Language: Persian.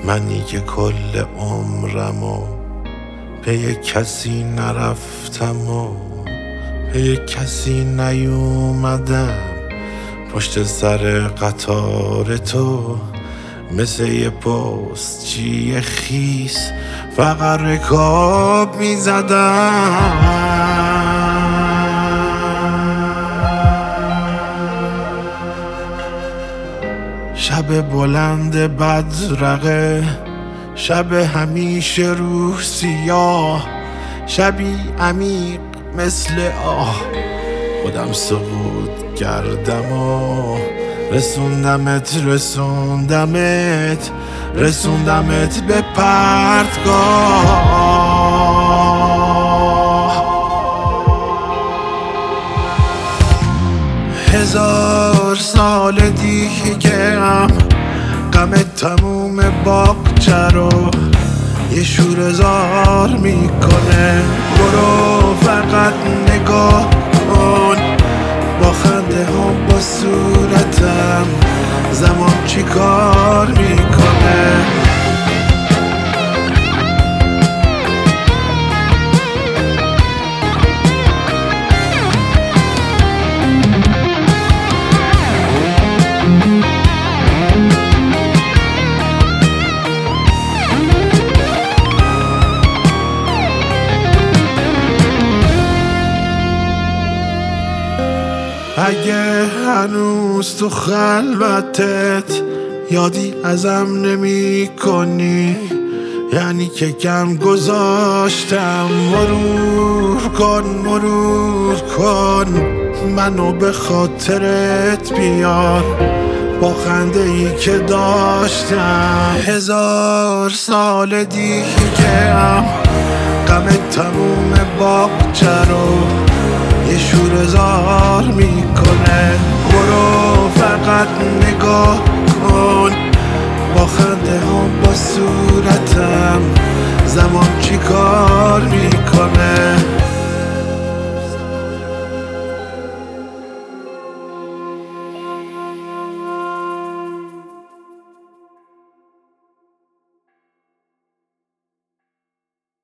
منی که کل عمرمو پی کسی نرفتم و پی کسی نیومدم، پشت سر قطار تو مثل یه پستچی خیس فقط رکاب میزدم. شب بلند بدرقه، شب همیشه روح سیاه، شبی عمیق مثل آه، خودم سقوط کردم و رسوندمت به پرتگاه. 1000 سال دیگه هم غم تموم باغچه رو یه شوره‌زار میکنه. برو فقط نگاه کن، با خنده هم با صورتم زمان چی کار میکنه. اگه هنوز تو خلوتت یادی ازم نمی کنی، یعنی که کم گذاشتم. مرور کن منو به خاطرت بیار، با خنده ای که داشتم. 1000 سال دیگه هم غم تموم باغچه رو یه شوره‌زار میکنه. برو فقط نگاه کن، با خنده هم با صورتم زمان چی کار میکنه.